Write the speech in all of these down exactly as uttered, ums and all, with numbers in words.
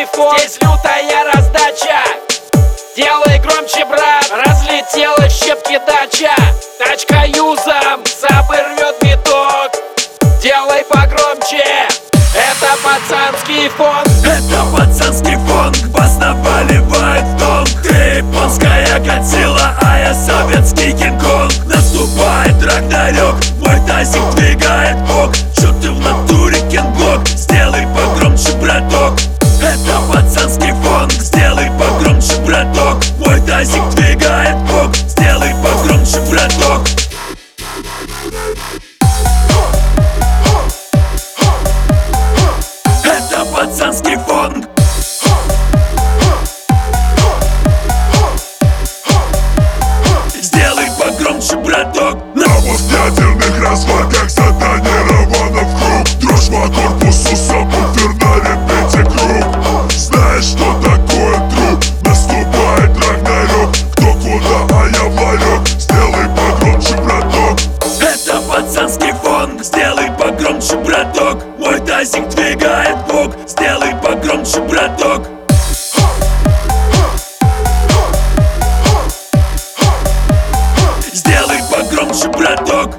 пацанский фон, здесь лютая раздача. Делай громче, брат, разлетелась в щепки дача. Тачка юзом забырвет биток. Делай погромче, это пацанский фон. Это пацанский фон, бас наваливает в тон. Ты японская Годзилла, а я советский Кинг-Конг. Наступает Рагнарёк, мой тазик двигает бок. Чё ты в натуре, Кенбок? Сделай погромче, браток. Это пацанский фон, сделай погромче, браток. Мой тазик двигает бок. Сделай погромче, браток. Это пацанский фон. Сделай погромче, браток. На постядерных развалках затонированно в круг. Дрожь по корпусу, сабвуфер на репете круг. Знаешь, что такое труп? Наступает Рагнарёк. Кто куда, а я в ларек. Сделай погромче, браток. Это пацанский фон, сделай погромче, браток. Мой тазик двигает бок. Сделай погромче, браток. Сделай погромче, браток.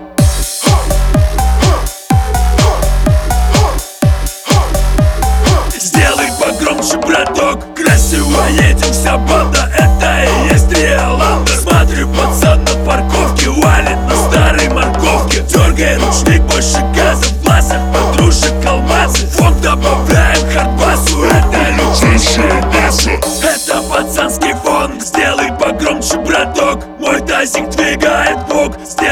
Сделай погромче, браток. Красиво едем, вся банда, это и есть Риоланда. Смотрю, пацан на парковке валит на старой морковке. Дергай ручник, больше газа в глазах, подружек алмазы. Фон добавляем хардбасу, это лютейшее мясо. Это пацанский фон, сделай погромче, браток. Мой тазик двигает бок. Сделай